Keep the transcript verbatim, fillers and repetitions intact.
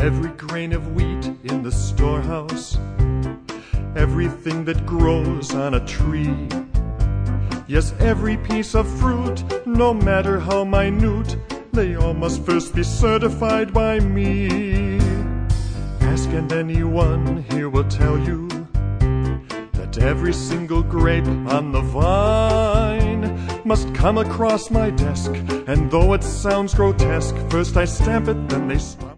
every grain of wheat in the storehouse, everything that grows on a tree. Yes, every piece of fruit, no matter how minute, they all must first be certified by me. Ask and anyone here will tell you that every single grape on the vine must come across my desk, and though it sounds grotesque, first I stamp it, then they smile.